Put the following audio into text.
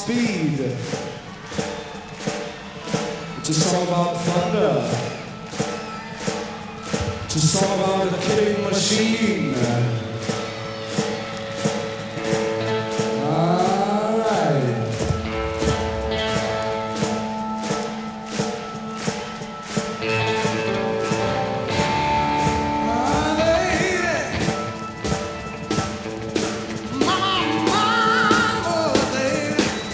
speed. It's a song about thunder. It's a song about a killing machine.